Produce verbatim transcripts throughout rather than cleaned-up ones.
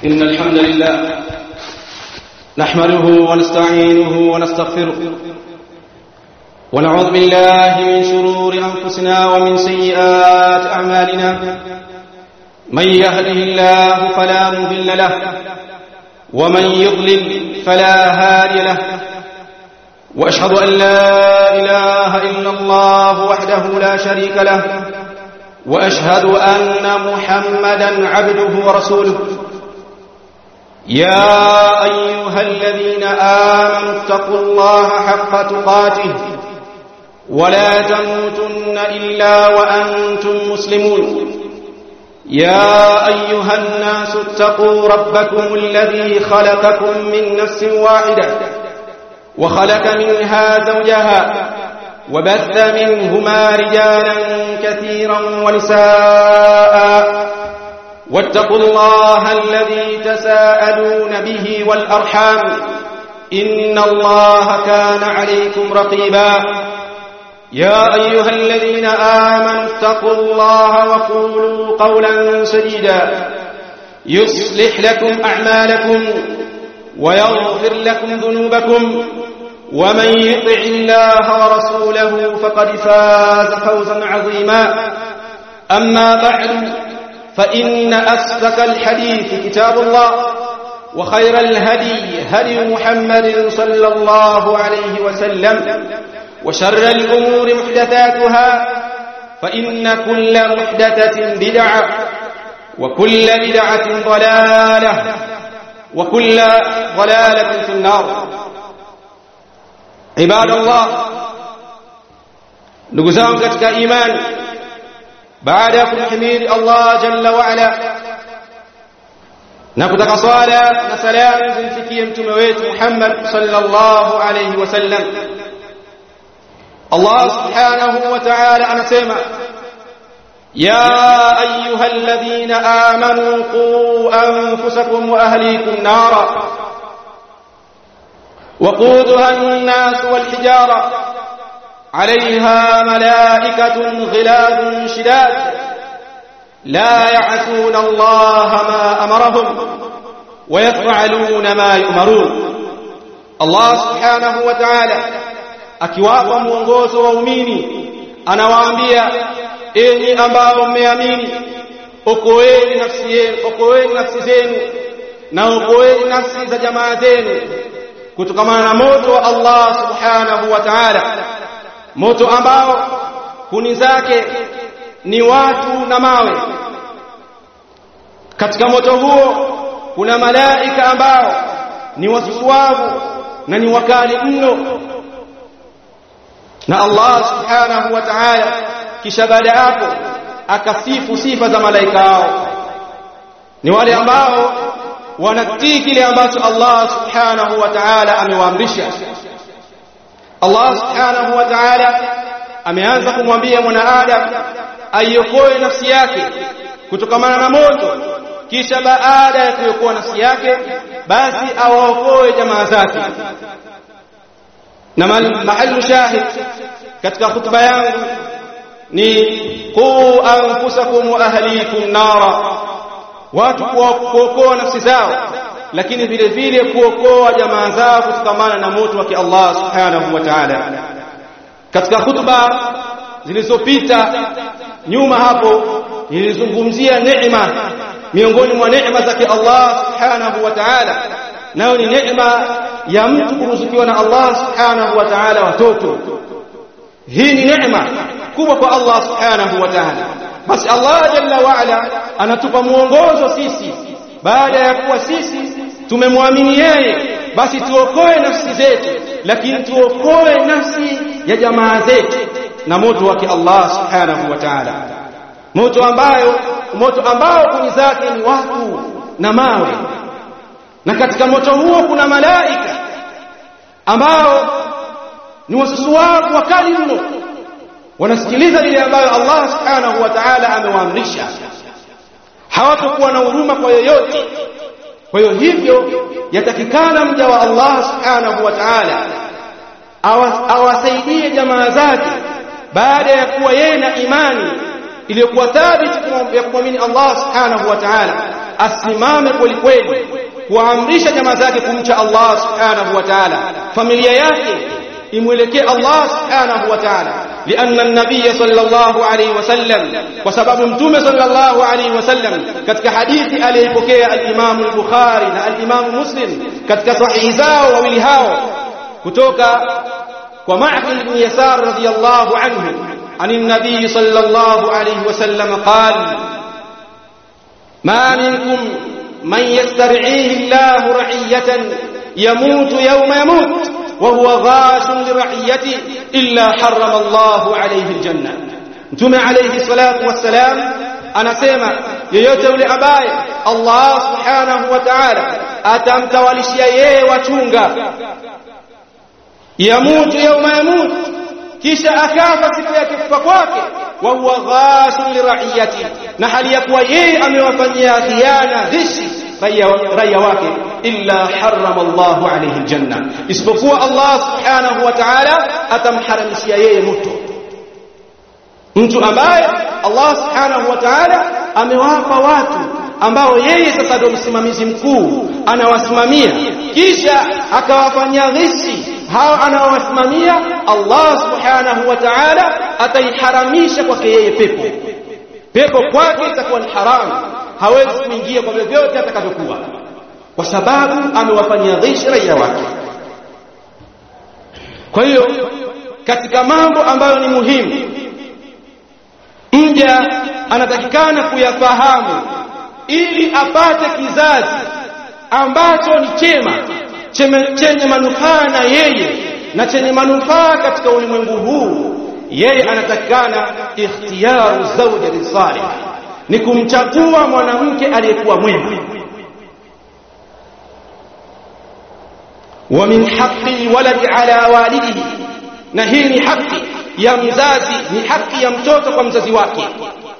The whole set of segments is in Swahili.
إن الحمد لله نحمده ونستعينه ونستغفره ونعوذ بالله من شرور أنفسنا ومن سيئات أعمالنا من يهده الله فلا مضل له ومن يضلل فلا هادي له وأشهد أن لا إله إلا الله وحده لا شريك له وأشهد أن محمدا عبده ورسوله يا أيها الذين آمنوا اتقوا الله حق تقاته ولا تموتن إلا وأنتم مسلمون يا أيها الناس اتقوا ربكم الذي خلقكم من نفس واحدة وخلق منها زوجها وبث منهما رجالا كثيرا ونساء واتقوا الله الذي تساءلون به والأرحام إن الله كان عليكم رقيبا يا أيها الذين آمنوا اتقوا الله وقولوا قولا سديدا يصلح لكم أعمالكم ويغفر لكم ذنوبكم ومن يطع الله ورسوله فقد فاز فوزا عظيما أما بعد فإن أصدق الحديث كتاب الله وخير الهدي هدي محمد صلى الله عليه وسلم وشر الأمور محدثاتها فإن كل محدثة بدعة وكل بدعة ضلالة وكل ضلالة في النار عباد الله نقزام كتك إيمان بعدكم حميد الله جل وعلا نكتك صلاة نسلام زنتكي امتمويت محمد صلى الله عليه وسلم الله سبحانه وتعالى أنسيما يا أيها الذين آمنوا قوا أنفسكم وأهليكم نارا وقودها الناس والحجارة عليها ملائكة غلاظ شداد لا يعصون الله ما أمرهم ويفعلون ما يؤمرون الله سبحانه وتعالى akiwapa mwongozo waumini anawaambia enyi ambao mmeamini okoeni nafsi yenu okoeni nafsi zenu na okoeni nafsi za jamaa zenu kutokana na moto wa Allah subhanahu wa ta'ala moto ambao kuni zake ni watu na mawe katika moto huo kuna malaika ambao ni wasusuavu na ni wakali mno na Allah subhanahu wa ta'ala kisha baada hapo akasifu sifa za malaika hao ni wale ambao wanatii kile ambacho Allah subhanahu wa ta'ala amewaamrisha Allah subhanahu wa ta'ala ameanza kumwambia mwanadamu aiokoe nafsi yake kutokana na moto kisha baada ya kuokoa nafsi yake basi awaokoe jamaa zake na mahali shahid katika hutuba yangu ni qu anfusakum wa ahlikum nara watu kuokoa nafsi zao lakini vile vile kuokoa jamaa zao kutokana na moto wa Allah subhanahu wa ta'ala katika hutuba zilizopita nyuma hapo nilizungumzia neema miongoni mwa neema zake Allah subhanahu wa ta'ala nayo ni neema ya mtu kuruzukiwa na Allah subhanahu wa ta'ala watoto hii ni neema kubwa kwa Allah subhanahu wa ta'ala basi Allah jalla wa ala anatupa muongozo sisi baada ya kuwa sisi tumemwamini yeye basi tuokoe nafsi zetu lakini tuokoe nafsi ya jamaa zetu na moto wake Allah subhanahu wa ta'ala moto ambayo moto ambao kuni zake ni watu na mawe na katika moto huo kuna malaika ambao ni wasusuavu wakali mno wanasikiliza lile ambayo Allah subhanahu wa ta'ala amewaamrisha hawatakuwa na huruma kwa yoyote kwa hiyo hivyo yatakikana mja wa Allah subhanahu wa ta'ala awasaidie jamaa zake baada ya kuwa yeye na imani iliyokuwa thabiti ya kumwamini Allah subhanahu wa ta'ala asimame kweli kweli kuamrisha jamaa zake kumcha Allah subhanahu wa ta'ala, familia yake imwelekee Allah subhanahu wa ta'ala. لأن النبي صلى الله عليه وسلم وسبب متوم صلى الله عليه وسلم katika hadithi aliyopokea al-Imam al-Bukhari na al-Imam Muslim katika sahihi zao wawili hao kutoka kwa Ma'qil ibn Yasar radiyallahu anhu عن النبي صلى الله عليه وسلم قال ما منكم من يسترعيه الله رعية يموت يوم يموت وهو غاش لرعيته إلا حرم الله عليه الجنة. Mtume alayhi salatu wassalam anasema yeyote yule ambaye Allah subhanahu wa ta'ala atamtawalishia yeye wachunga, yamutu yawma yamut, kisha akafa siku ya kufa kwake, wa huwa ghashun li ra'iyati, na hali ya kuwa yeye amewafanyia khiana dhishi raia wake, illa harrama Allahu alayhi aljanna, isipokuwa Allah subhanahu wa ta'ala atamharamishia yeye moto. Mtu ambaye Allah subhanahu wa ta'ala amewapa watu ambao yeye sasa ndio msimamizi mkuu, anawasimamia, kisha akawafanyia dhishi hao anaowasimamia, Allah subhanahu wa ta'ala ataiharamisha kwake yeye pepo. Pepo kwake itakuwa ni haramu, hawezi kuingia kwa vyovyote atakavyokuwa, kwa sababu amewafanyia dhishi raia wake. Kwa hiyo katika mambo ambayo ni muhimu mja anatakikana kuyafahamu ili apate kizazi ambacho ni chema, chenye manufaa na yeye na chenye manufaa katika ulimwengu huu, yeye anatakikana ikhtiyaru zawji salih, ni kumchagua mwanamke aliyekuwa mwema. Wa min haqqi waladi ala walidihi, na hii ni haki ya mzazi, ni haki ya mtoto kwa mzazi wake.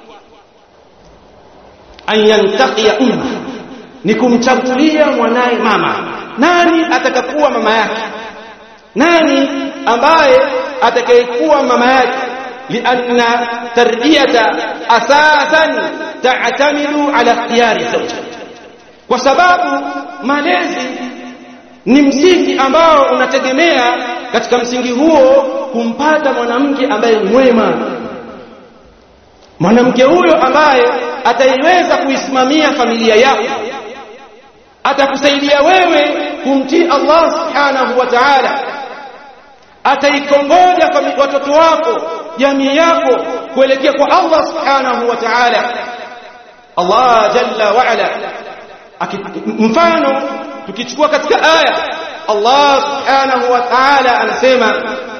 An yantaqiya umma, ni kumchagulia mwanae mama. Nani atakakuwa mama yake? Nani ambaye atakayekuwa mama yake? Lianna tarbiyata asasan ta'tamidu ala ikhtiyari zawji, kwa sababu malezi ni msingi ambao unategemea katika msingi huo kumpata mwanamke ambaye ni mwema, mwanamke huyo ambaye ataiweza kuisimamia familia yako, atakusaidia wewe kumtii Allah subhanahu wa ta'ala, ataikongoja kwa watoto wako, jamii yako kuelekea kwa Allah subhanahu wa ta'ala. Allah jalla wa ala, mfano tukichukua katika aya, Allah subhanahu wa ta'ala anasema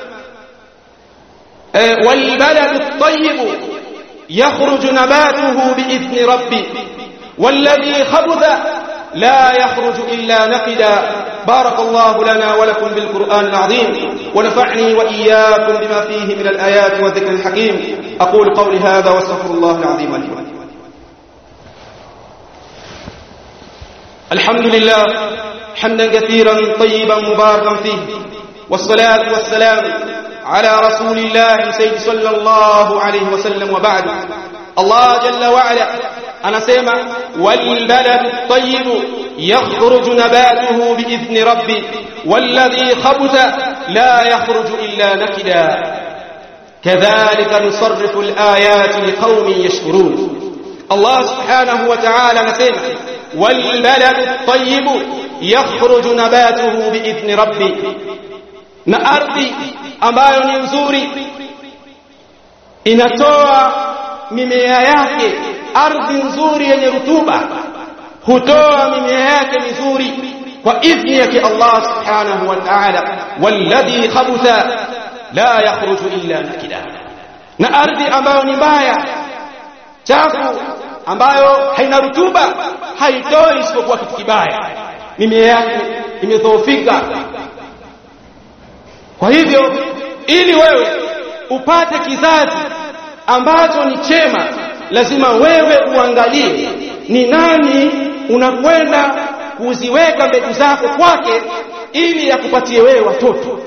wal baladu at-tayyib yakhruju nabatuhu bi'idhni rabbi walladhi khabutha la yakhruju illa naqida. barakallahu lana wa lakum bil qur'anil azim wa nafa'ni wa iyyakum bima fihi min al ayati wa dhikril hakim. aqulu qawli hadha wa astaghfirullaha al azim li wa lakum. الحمد لله حمدا كثيرا طيبا مباركا فيه، والصلاة والسلام على رسول الله سيد صلى الله عليه وسلم. وبعد، الله جل وعلا أنا سيما والبلد الطيب يخرج نباته بإذن ربي والذي خبث لا يخرج إلا نكدا كذلك نصرف الآيات لقوم يشكرون. الله سبحانه وتعالى نسيما والبلد الطيب يخرج نباته بإذن ربي، na ardhi ambayo ni nzuri inatoa mimea yake. Ardhi nzuri yenye rutuba hutoa mimea yake mizuri kwa idhni yake Allah subhanahu wa ta'ala. walladhi khabutha la yakhruju illa nakida, na ardhi ambayo ni mbaya, chafu, ambayo haina rutuba haitoi isipokuwa kitu kibaya, mimea yake imedhoofika. Kwa hivyo ili wewe upate kizazi ambacho ni chema, lazima wewe uangalie ni nani unakwenda kuziweka mbegu zako kwake ili yakupatie wewe watoto.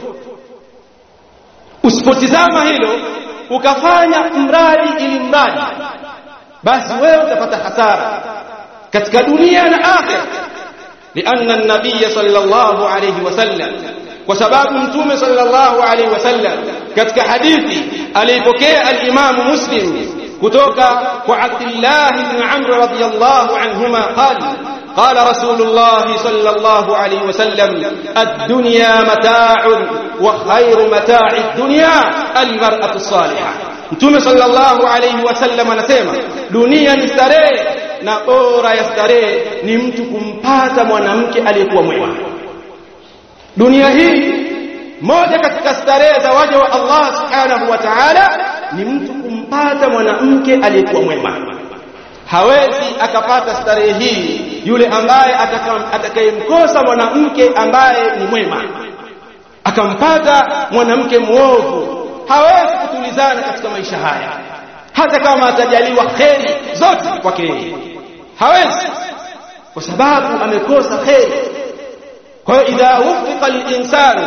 Usipotizama hilo ukafanya mradi ili mradi, basi wewe utapata hasara. katika dunia na akhera. Lianna an-nabiy sallallahu alayhi wasallam, kwa sababu mtume sallallahu alayhi wasallam katika hadithi alipokea al-Imam Muslim kutoka kwa Abdullah ibn Amr radiyallahu anhuma qala قال رسول الله صلى الله عليه وسلم الدنيا متاع وخير متاع الدنيا المرأة الصالحة. Mtume sallallahu alayhi wasallam anasema dunia ni starehe na bora ya starehe ni mtu kumpata mwanamke aliyekuwa mwema. Dunia hii moja katika starehe za waja wa Allah subhanahu wa ta'ala ni mtu kumpata mwanamke aliyekuwa mwema. Hawezi akapata starehe hii yule ambaye atakayemkosa mwanamke ambaye ni mwema, akampata mwanamke muovu. Hawezi kutulizana katika maisha haya, hata kama atajaliwa kheri zote kwake yeye hawezi, kwa sababu amekosa kheri. Kwa hiyo idha wuffiqa al-insanu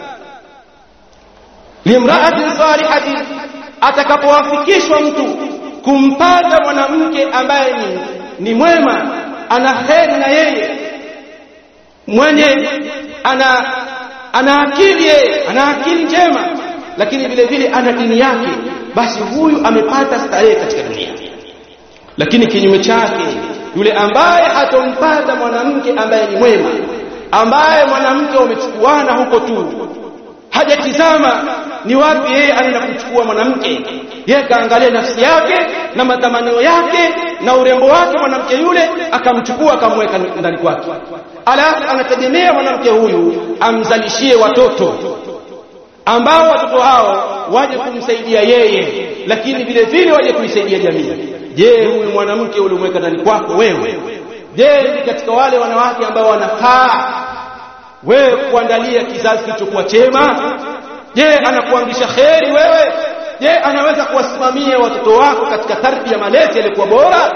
limra'atin salihatin, atakapowafikishwa mtu kumpata mwanamke ambaye ni, ni mwema, ana kheri na yeye, mwenye ana ana akili yeye, ana akili njema, lakini vile vile ana dini yake, basi huyu amepata starehe katika dunia. Lakini kinyume chake, yule ambaye hatompata mwanamke ambaye ni mwema, ambaye mwanamke wamechukuana huko tu, hajatizama ni wapi yeye anaenda kuchukua mwanamke, yeye kaangalia nafsi yake na matamanio yake na urembo wake mwanamke yule, akamchukua akamweka ndani kwake, alafu anategemea mwanamke huyu amzalishie watoto ambao watoto hao waje kumsaidia yeye, lakini vile vile waje kuisaidia jamii. Je, huyu mwanamke ulimweka ndani kwako wewe, je ni katika wale wanawake ambao wanafaa wewe kuandalia kizazi kilichokuwa chema? Je, anakuamrisha kheri wewe? Je, anaweza kuwasimamia watoto wako katika tarbia malezi yalikuwa bora?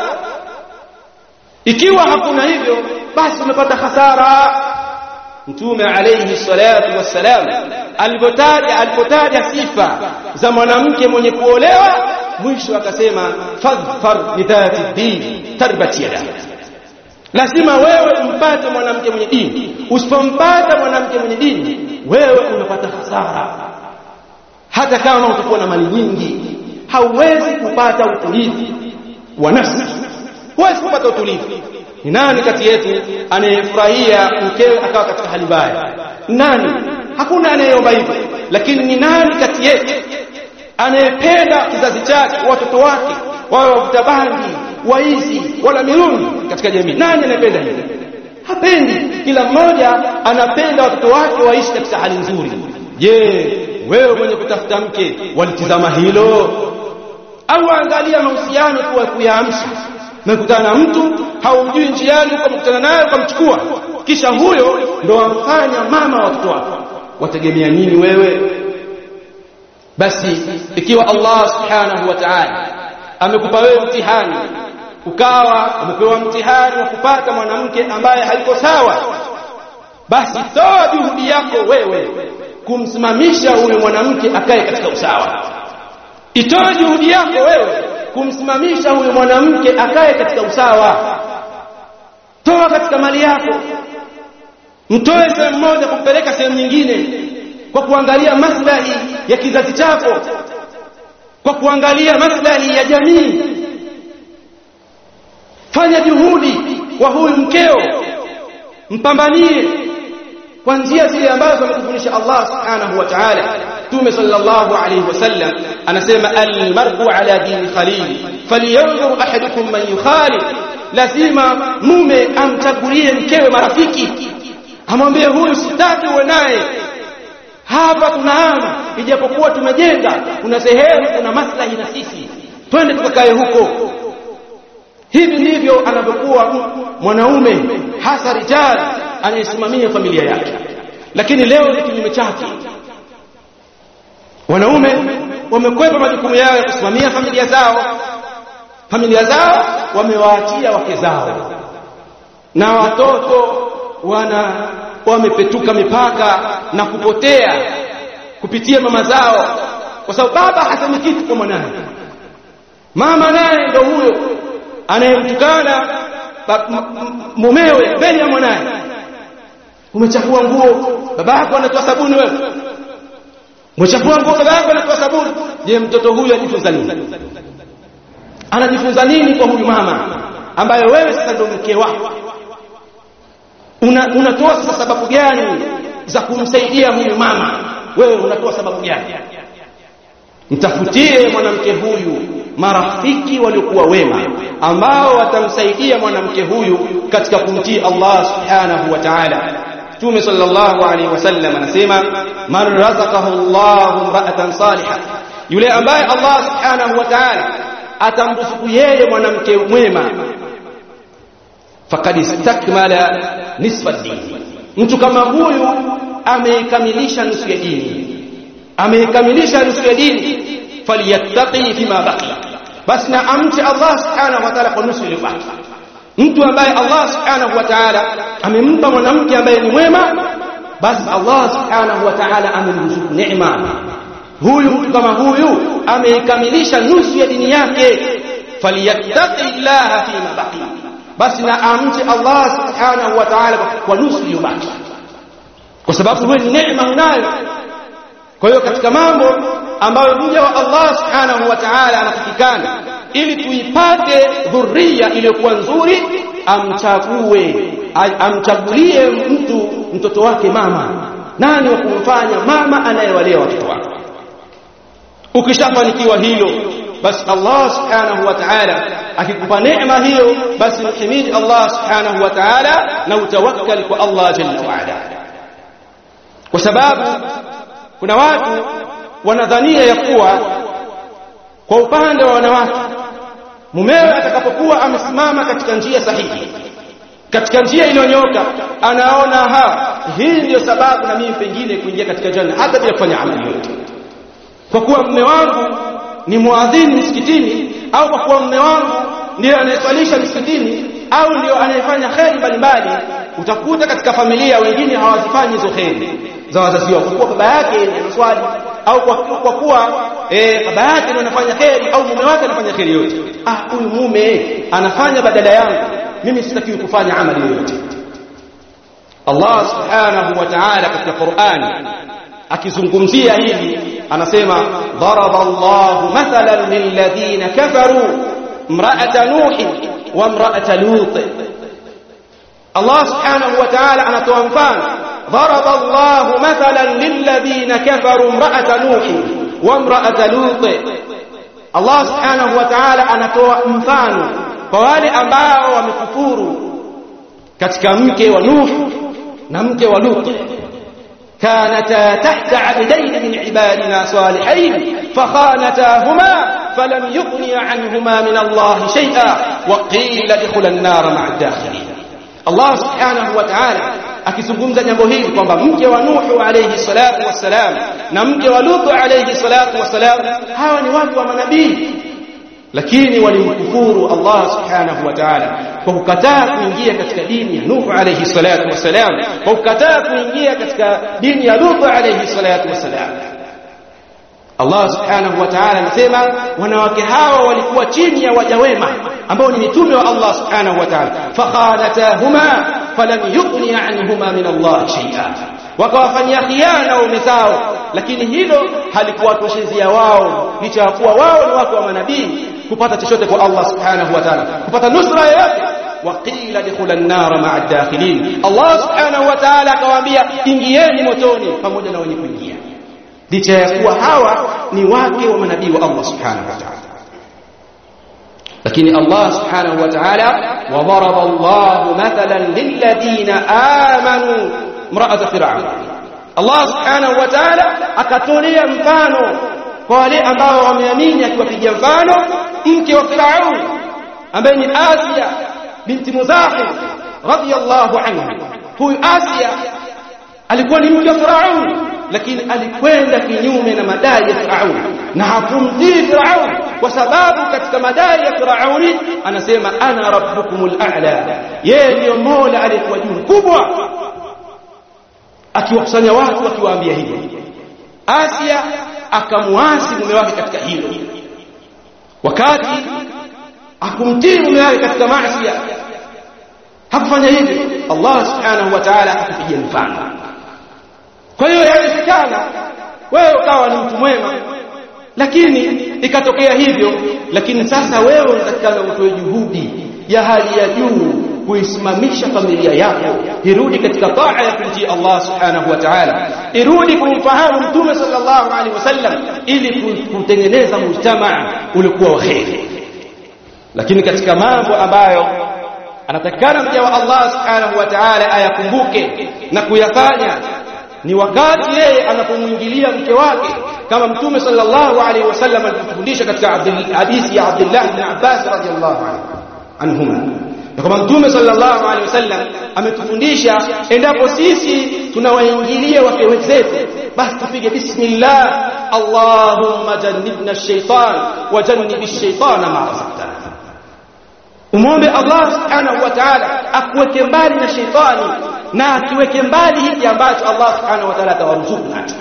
Ikiwa hakuna hivyo, basi umepata hasara. Mtume alayhi salatu wassalam alipotaja alipotaja sifa za mwanamke mwenye kuolewa, mwisho akasema fadhfar bidhati din tarbati yada. Lazima wewe umpate mwanamke mwenye dini. Usipompata mwanamke mwenye dini, wewe unapata hasara. Hata kama utakuwa na mali nyingi, hauwezi kupata utulivu wa nafsi, huwezi kupata utulivu. Ni nani kati yetu anayefurahia mkewe akawa katika hali mbaya? Nani? Hakuna anayeomba hivyo. Lakini ni nani kati yetu anayependa kizazi chake, watoto wake wawe wavuta bangi, waizi, wala mirungi katika jamii? Nani anayependa hivyo? Hapendi. Kila mmoja anapenda watoto wake waishi katika hali nzuri. Je, wewe mwenye kutafuta mke walitizama hilo? Au angalia mahusiano tu kuyaamsha? Mkutana na mtu haumjui njiani, ukamkutana naye ukamchukua, kisha huyo ndo amfanya mama watoto wako. Wategemea nini wewe? Basi ikiwa Allah subhanahu wa ta'ala amekupa wewe mtihani, ukawa umepewa mtihani wa kupata mwanamke ambaye haiko sawa, basi toa juhudi yako wewe kumsimamisha huyo mwanamke akae katika usawa. Itoe juhudi yako wewe kumsimamisha huyo mwanamke akae katika usawa. Toa katika mali yako, mtoe sehemu moja kumpeleka sehemu nyingine, kwa kuangalia maslahi ya kizazi chako, kwa kuangalia maslahi ya jamii. Fanya juhudi kwa huyu mkeo, mpambanie kwa njia zile ambazo amekufundisha Allah subhanahu wa ta'ala. Mtume sallallahu alayhi wasallam anasema almar'u ala dini khalil falyanzur ahadukum man yukhalil. Lazima mume amchagulie mkewe marafiki, amwambie huyu sitaki uwe naye, hapa tunaama, ijapokuwa tumejenga, kuna sehemu kuna maslahi na sisi, twende tukakae huko. Hivi ndivyo anavyokuwa mwanaume, hasa rijal, anayesimamia familia yake. Lakini leo ni kinyume chake. Wanaume wamekwepa majukumu yao ya kusimamia familia zao. Familia zao wamewaachia wake zao, na watoto wana wamepetuka mipaka na kupotea kupitia mama zao, kwa sababu baba hasemi kitu kwa mwanae. Mama naye ndio huyo anayemtukana mumewe mbele ya mwanae, umechafua nguo, baba yako anatoa sabuni, wewe umechafua nguo, baba yako anatoa sabuni. Je, mtoto huyu anajifunza nini? Anajifunza nini kwa huyu mama ambaye wewe sasa ndio mke wako? Una unatoa sasa sababu gani za kumsaidia huyu mama? Wewe unatoa sababu gani? Mtafutie mwanamke huyu marafiki waliokuwa wema ambao watamsaidia mwanamke huyu katika kumtii Allah subhanahu wa ta'ala. Mtume sallallahu alaihi wasallam anasema, man razaqahu Allahu imra'atan salihah, yule ambaye Allah subhanahu wa ta'ala atamruzuku yeye mwanamke mwema, faqad istakmala nisfa ad-din, mtu kama huyu ameikamilisha nusu ya dini, ameikamilisha nusu ya dini. Falyattaqi fima baqiya, basi na amche Allah subhanahu wa ta'ala kwa nusu iliyobaki. Mtu ambaye Allah subhanahu wa ta'ala amempa mwanamke ambaye ni mwema, basi Allah subhanahu wa ta'ala amemruzuku neema. Huyu mtu kama huyu ameikamilisha nusu ya dini yake. Falyattaqi Allah fima baqiya, basi na amche Allah subhanahu wa ta'ala kwa nusu iliyobaki, kwa sababu wewe ni neema unayo. Kwa hiyo katika mambo ambayo mja wa Allah subhanahu wa ta'ala anatakikana ili tuipate dhurriya iliyokuwa nzuri, amchague amchagulie mtu mtoto wake mama. Nani wa kumfanya mama anayewalea watoto wake? Ukishafanikiwa hilo, basi Allah subhanahu wa ta'ala akikupa neema hiyo, basi mhimidi Allah subhanahu wa ta'ala na utawakkal kwa Allah jalla wa ala. Kwa sababu kuna watu wanadhania ya kuwa kwa upande wa wanawake, mumewe atakapokuwa amesimama katika njia sahihi, katika njia iliyonyooka, anaona ha, hii ndio sababu na mimi pengine kuingia katika janna hata bila kufanya amali yote, kwa kuwa mume wangu ni muadhini msikitini, au kwa kuwa mume wangu ndiye anayeswalisha msikitini, au ndio anayefanya khairi mbalimbali. Utakuta katika familia wengine hawazifanyi hizo khairi za wazazi wao, kwa kuwa baba yake anaswali, au kwa kwa kuwa eh baba yake ndiye anafanya khairi, au mume wake anafanya khairi yote. Ah, huyu mume anafanya badala yangu, mimi sitakiwi kufanya amali yote. Allah subhanahu wa ta'ala katika Qur'an akizungumzia hili anasema, daraba Allahu mathalan lilladhina kafaru imra'ata nuh wa imra'ata lut. Allah subhanahu wa ta'ala anatoa mfano, daraba Allahu mathalan lilladhina kafaru imra'ata nuh wa imra'ata lut. Allah subhanahu wa ta'ala anatoa mfano kwa wale ambao wamekufuru katika mke wa Nuh na mke wa Lut. كانتا تحت عبدين من عبادنا صالحين فخانتاهما فلم يغني عنهما من الله شيئا وقيل ادخلا النار مع الداخلين. Allah subhanahu wa ta'ala akizungumza jambo hili kwamba mke wa Nuh alayhi salatu wassalam na mke wa Lut alayhi salatu wassalam, hawa ni watu wa manabii, lakini walimkufuru Allah subhanahu wa ta'ala kwa kukataa kuingia katika dini ya Nuh alayhi salatu wasalam, kwa kukataa kuingia katika dini ya Lut alayhi salatu wasalam. Allah subhanahu wa ta'ala anasema wanawake hawa walikuwa chini ya waja wema ambao ni mitume wa Allah subhanahu wa ta'ala, fakhanatahuma falam yughni anhuma min Allah shay'a, wakawafanyia khiana waume zao, lakini hilo halikuwatoshezea wao, licha ya kuwa wao ni watu wa manabii, kupata chochote kwa Allah subhanahu wa ta'ala, kupata nusra yake. Waqila dkhula an-nar ma'a ad-dakhilin, Allah subhanahu wa ta'ala akawaambia ingieni motoni pamoja na wenye kuingia, licha ya kuwa hawa ni wake wa manabii wa Allah subhanahu wa ta'ala. Lakini Allah subhanahu wa ta'ala, wa daraba Allahu mathalan lilladhina amanu imra'at fir'aun, Allah subhanahu wa ta'ala akatolea mfano kwa wale ambao wameamini, akiwapigia mfano mke wa Firaun ambaye ni Asia binti Muzahim radhiyallahu anha. Huyu Asia alikuwa ni mke wa Firaun, lakini alikwenda kinyume na madai ya Firaun na hakumtii Firaun, kwa sababu katika madai ya Firaun anasema ana rabbukumul a'la, yeye ndio Mola aliyekuwa juu kubwa, akiwakusanya watu akiwaambia hivyo. Asia akamuasi mume wake katika hilo, wakati akumtii mume wake katika maasi, kufanya hivi, Allah subhanahu wa ta'ala akupigia mfano. Kwa hiyo yawezekana wewe ukawa ni mtu mwema lakini ikatokea hivyo, lakini sasa wewe unatakana utoe juhudi ya hali ya juu kuisimamisha familia yako irudi katika taa ya kumtii Allah subhanahu wa ta'ala, irudi kumfahamu Mtume sallallahu alaihi wasallam ili kutengeneza mujtamaa uliokuwa wa kheri. Lakini katika mambo ambayo anatakana mja wa Allah subhanahu wa ta'ala ayakumbuke na kuyafanya ni wakati yeye anapomwingilia mke wake, kama Mtume sallallahu alaihi wasallam alifundisha katika hadithi ya Abdullah ibn Abbas radhiyallahu anhuma. Kama Mtume sallallahu alaihi wasallam ametufundisha endapo sisi tunawaingilia wake wetu, basi tupige bismillah, Allahumma jannibna ash-shaytan wa jannib ash-shaytana ma razaqtana. Umombe Allah subhanahu wa ta'ala akuweke mbali na shetani na akiweke mbali hiki ambacho Allah subhanahu wa ta'ala atawaruzuku nacho,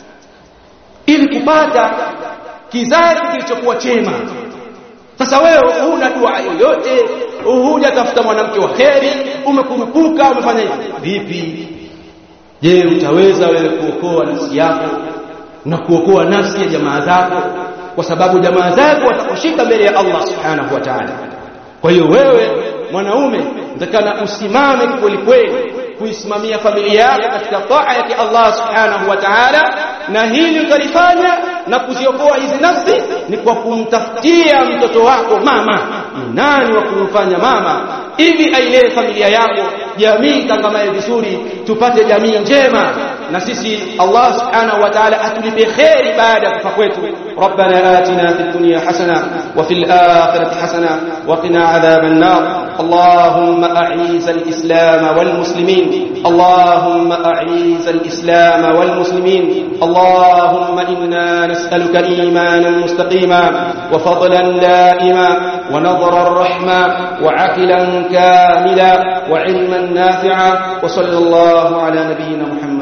ili kupata kizazi kilichokuwa chema. Sasa wewe huna dua yoyote, hujatafuta mwanamke wa kheri, umekurupuka, umefanya hivi, vipi? Je, utaweza wewe kuokoa nafsi yako na kuokoa nafsi ya jamaa zako? Kwa sababu jamaa zako watakushika mbele ya Allah subhanahu wa ta'ala. Kwa hiyo wewe mwanaume utakana usimame kweli kweli kuisimamia familia yako katika taa yake Allah subhanahu wa ta'ala, na hili utalifanya na kuziokoa hizi nafsi ni kwa kumtafutia mtoto wako mama. Nani wa kumfanya mama ili ailee familia yako, jamii tangamaye vizuri, tupate jamii njema, na sisi Allah subhanahu wa ta'ala atulipe khairi baada ya kufa kwetu. Rabbana atina fid dunya hasana wa fil akhirati hasana wa qina adhaban nar. Allahumma a'izz al-islam wal muslimin, Allahumma a'izz al-islam wal muslimin, Allahumma inna nas'aluka imanan mustaqima wa fadlan daima wa nadhran rahma wa 'aqilan kamila wa 'ilman nafi'a wa sallallahu ala nabiyyina Muhammad